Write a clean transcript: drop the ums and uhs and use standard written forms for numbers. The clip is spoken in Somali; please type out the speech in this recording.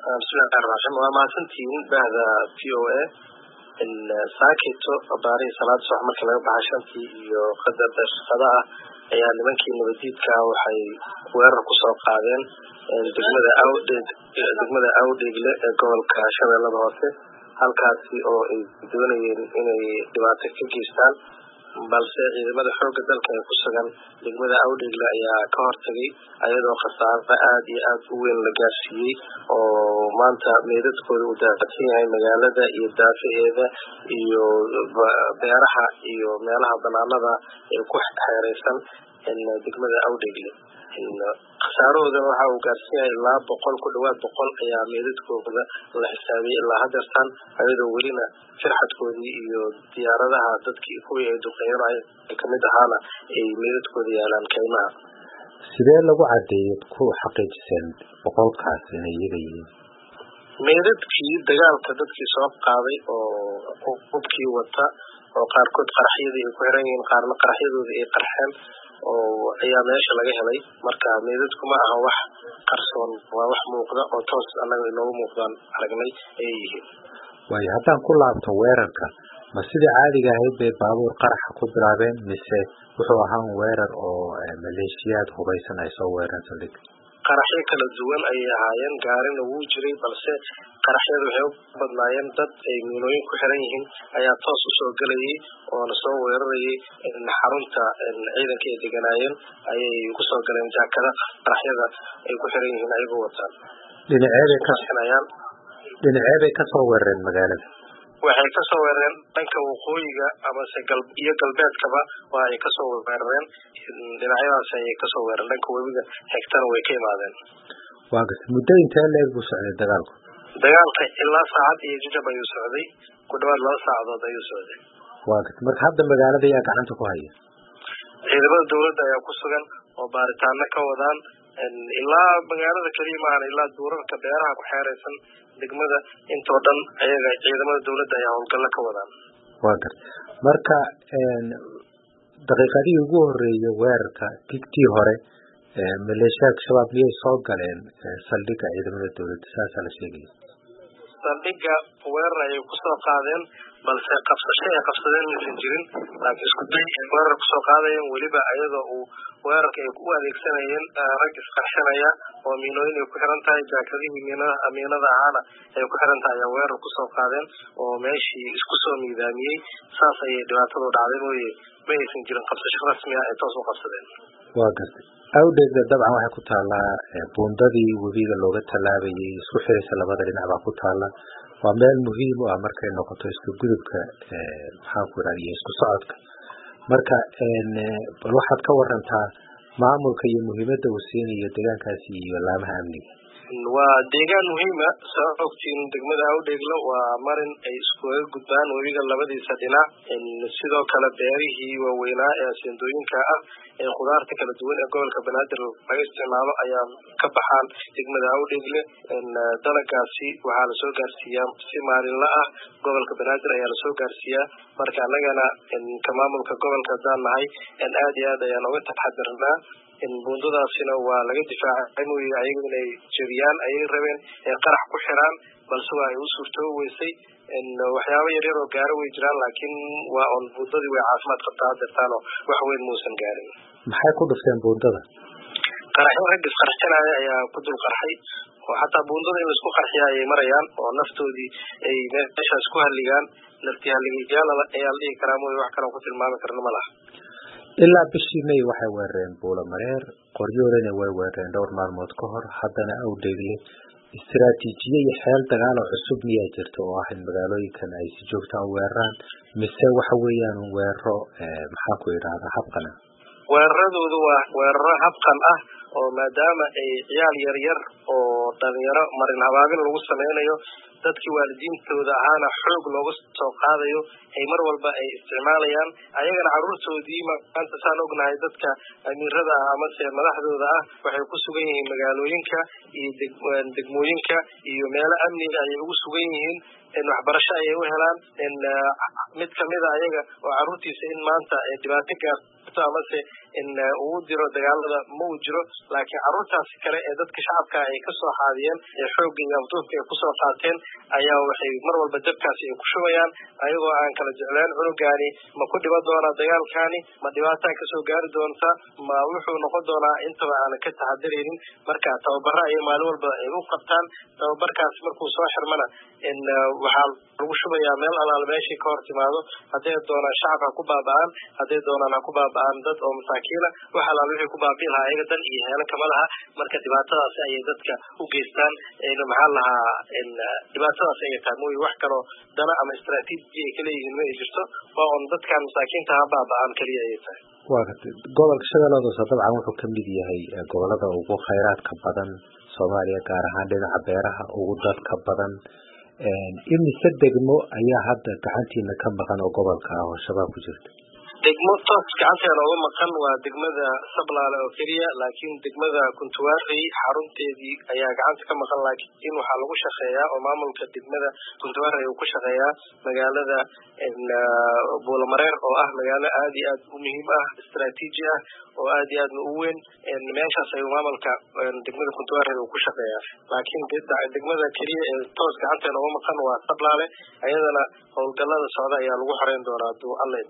بسم الله الرحمن الرحيم وما سنتين بعد VOA الساكتو باري صلاة صباح marka laga baxashantii iyo qadada shaqada ayaa nimankii nabadiidka waxay weerar ku soo qaadeen degmada Awdeegle ee gobolka Shabeellaha Hoose halkaasi oo ay doonayeen inay dhibaato ka geystaan balse ciidamada xoogga dalka ee ku sugan degmada Awdeegle ayaa ka hortagay ayadoo khasaaro aad iyo aad u weyn la gaarsiiyay oo maanta meedadkooda u daadsan yahay magaalada iyo daafaheeda iyo beeraha iyo meelaha banaanada ee ku xeeraysan degmada Awdeegle khasaarooda waxa uu gaarsiin yahay ilaa 100 ku dhawaad 100 ayaa meedadkooda la xisaabiyay ilaa hadeertan ayadoo welina firxadkoodii iyo diyaaradaha dadkii kuwii ay duqeeyeen kamid ahaana ay meedadkooda yaalaan kaymaha sidee lagu cadeeyay ku xaqiijiseen 100kaas inay yihiin meedadkii dagaalka dadkii soo qaaday oo qubkii wata oo qaarkood qaraxyadii ay ku xiran yihiin qaarna qaraxyadooda ay qarxeen oo ayaa meesha laga helay marka meedadku ma aha wax qarsoon waa wax muuqda oo toos anaga inoo muuqdaan aragnay ay yihiin way haddaan ku laabto weerarka ma sida caadiga ahayd bay baabuur qarax ku bilaabeen mise wuxuu ahaa weerar oo maleeshiyaad hubaysan ay soo weerareen qaraxyo kala duwan ay ahaayeen gaarina wuu jiray balse qaraxyadu waxay u badnaayeen dad ay miinooyin ku xiran yihiin ayaa toos u soo galayay oo la soo weerarayay xarunta ciidanka ay deganaayeen ayay ku soo galeen jaakada qaraxyada ay ku xiran yihiin ayagoo wataan dhinaceebay ka soo weerareen magaalada waxay ka soo weerareen dhanka waqooyiga ama se galbeedkaba waa ay ka soo weerareen dhinacyadaas ay ka soo weerareen dhanka webiga xigtana way ka imaadeen waa muddo intee leeg buu socday dagaalka ilaa saacad iyo jajab ayuu socday ku dhawaad 2 saacadood ayuu socday waa marka hadda magaalada ayaa gacanta ku haya ciidamada dawladda ayaa ku sugan oo baaritaano ka wadaan ilaa magaalada kaliya maahan ilaa duurarka beeraha ku xeeraysan degmada intoo dhan ayaga ciidamada dawladda ayaa howlgalo ka wadaan waa marka daqiiqadii ugu horeeyay weerarka tigtii hore maleeshiyaadka shabaab miyay soo galeen saldhigga ciidamada dawladda saasa la sheegay saldhigga weerar ayay ku soo qaadeen balse qabsasho ay qabsadeen maysan jirin laakiin isku day weerar ku soo qaadayeen weliba ayadoo uu weerarka ay ku adeegsanayeen rag isqarxinaya oo miinooyin ay ku xiran tahay jaakadihii miinada ahaana ay ku xiran tahay ayaa weerar ku soo qaadeen oo meeshii isku soo miidaamiyey saas ayay dhibaatadu dhacday mooye ma aysan jirin qabsasho rasmi ah ay toos u qabsadeen waa gartay Awdeegle dabcan waxay ku taalaa buundadii webiga looga talaabayay isku xiraysa labada dhinac baa ku taala waa meel muhiim ah markay noqoto isku gudubka maxaa ku raadiyo isku socodka marka bal waxaad ka warantaa maamulka iyo muhiimadda uu siinayo deegaankaasi iyo laamaha amniga waa deegaan muhiim ah sababtiin degmada Awdeegle waa marin ay isku gudbaan webiga labadiisa dhinac sidoo kale beerihii waaweynaa ee sindooyinka ah ee khudaarta kala duwan ee gobolka Banaadir laga isticmaalo ayaa ka baxaan degmada Awdeegle dalagaasi waxaa la soo gaarsiiyaa si maalinle ah gobolka Banaadir ayaa la soo gaarsiiyaa marka anagana ka maamulka gobolka daanahay aad iyo aad ayaan uga taxadirnaa buundadaasina waa laga difaacay mooyee ayagu inay jabiyaan ayay rabeen qarax ku xiraan balse waa ay u suurtoobi weysay waxyaabo yaryar oo gaaro way jiraan laakiin waa on buundadii way caafimaad qabtaa hadeertaanoo wax weyn muusan gaarin maxay ku dhufteen buundada qaraxyo rag isqarxinaya ayaa ku dul qarxay oo xataa buundada in laisku qarxiya ayay marayaan oo naftoodii ay meeshaas ku halligaan naftii halligayaal ayaa la dhihi karaa mooye wax kaloo ku tilmaami karna ma laha ilaa bishii May waxay weerareen Buulamareer qoryoolena way weerareen dhowr maalmood ka hor haddana Awdeegle istiraatiijiye iyo xeel dagaal oo cusub miyaa jirta oo ah in magaalooyinkan ay si joogto ah weeraraan mise waxa weeyaan weeraro maxaa ku yiraahdaa habqan weeraradoodu waa weeraro habqan ah oo maadaama ay ciyaal yar oo dhalinyaro marin habaabin lagu sameynayo dadkii waalidiintooda ahaana xoog looga soo qaadayo ay mar walba ay isticmaalayaan ayagana caruurtoodii maanta saan ognahay dadka amiirada ah ama se madaxdooda ah waxay ku sugan yihiin magaalooyinka iyo degmooyinka iyo meelo amniga ayay ugu sugan yihiin waxbarasho ayay u helaan mid kamid a ayaga oo caruurtiisa in maanta dhibaato gaarto ama se in uu diro dagaalada ma uu jiro laakiin carruurtaasi kale ee dadka shacabka ay ka soo xaadiyeen ee xoogga iyo afduufka ay kusoo qaateen ayaa waxay mar walba dabkaasi ay ku shubayaan ayagoo aan kala jecleen cunugaani ma ku dhiban doonaa dagaalkaani ma dhibaataa kasoo gaari doonta ma wuxuu noqon doonaa intaba aanan ka taxadaraynin marka tababara ayay maalin walba ay u qabtaan tababarkaasi markuu soo xirmana in waxaa lagu shubayaa meel alaal meeshii ka hor timaado hadday doonaan shacab ha ku baaba'aan hadday doonaan ha ku baaba'aan dad oo masaakiina wax alaal wixii ku baabi'i lahaa ayaga dan iyo heelo kama laha marka dhibaatadaasi ayay dadka u geystaan maxaa lahaa dhibaatadaas ayay tahay mooye wax kaloo dana ama istaraatiiji ay kaleeyihiin ma ay jirto waa un dadkan masaakiinta ha baaba'aan keliya ayay tahay waa gartay gobolka shabeellada hoose dabcan wuxuu kamid yahay gobolada ugu khayraadka badan Soomaaliya gaar ahaan dhinaca beeraha ugu dadka badan imise degmo ayaa hadda gacantiina ka maqan oo gobolka ah oo shabaab ku jirta degmo toos gacanteena uga maqan waa degmada Sablaale oo keliya laakiin degmada Kuntuwaarey xarunteedii ayaa gacanta ka maqan laakiin waxaa lagu shaqeeyaa oo maamulka degmada Kuntuwaarey uu ku shaqeeyaa magaalada Buulamareer oo ah magaalo aad iyo aad u muhiim ah istaraatiiji ah oo aad iyo aad u weyn meeshaas ayuu maamulka degmada Kuntuwaarey uu ku shaqeeyaa laakiin degmada keliya ee toos gacanteena uga maqan waa Sablaale ayadana howlgallada socda ayaa lagu xoreyn doonaa haduu Alle